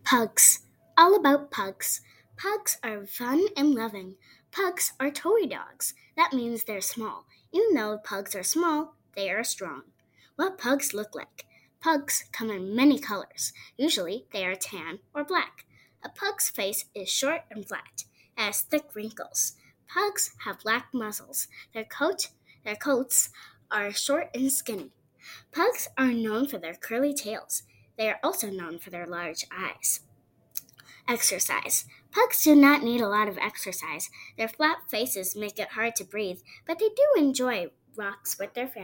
Pugs. All about pugs. Pugs are fun and loving. Pugs are toy dogs. That means they're small. Even though pugs are small, they are strong. What pugs look like? Pugs come in many colors. Usually they are tan or black. A pug's face is short and flat. It has thick wrinkles. Pugs have black muzzles. Their coats are short and skinny. Pugs are known for their curly tails. They are also known for their large eyes. Exercise. Pugs do not need a lot of exercise. Their flat faces make it hard to breathe, but they do enjoy walks with their family.